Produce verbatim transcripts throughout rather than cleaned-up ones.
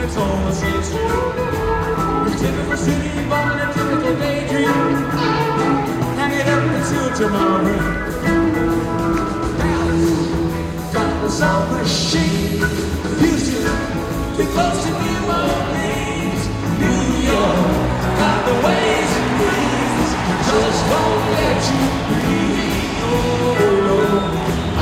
it's all the same street. The typical city ball and a typical daydream. Hang it up until tomorrow. Dallas got the sound machine. Houston, too close to New Orleans. New York got the ways and means. Just won't let you breathe. Oh, no.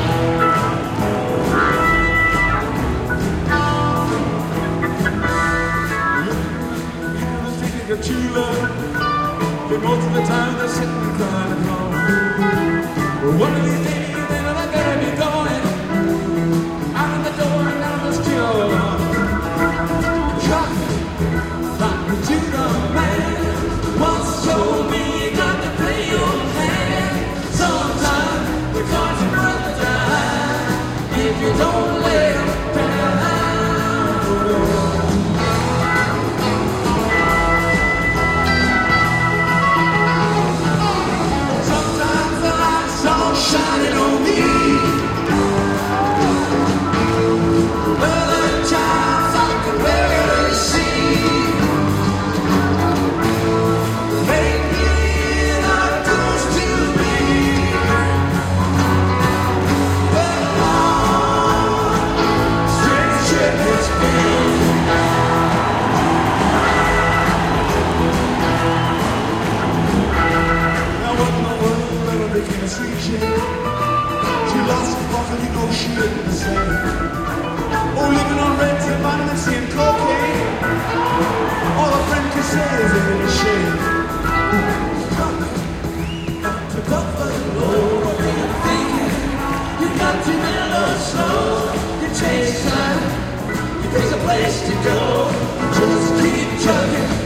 Chula, but most of the time they're sitting and crying at home. Well, one of these days, then I gotta be going out of the door and out of the studio. Chocolate, like the Judah man once told me you got to play your hand. Sometimes the cards are worth the time if you don't lay them down. Shining on me. Other times I can barely see. Maybe not close to me. But a long, strange trip it's been. Now what in the world ever became a street chick? She lost her father, you know she ain't the same. Oh, living on rent and vitamin C and cocaine. All a friend can say is a little shame. Got to cover the load. What are you thinking? You got to mellow slow. You chase time. You pick a place to go. Just keep chugging.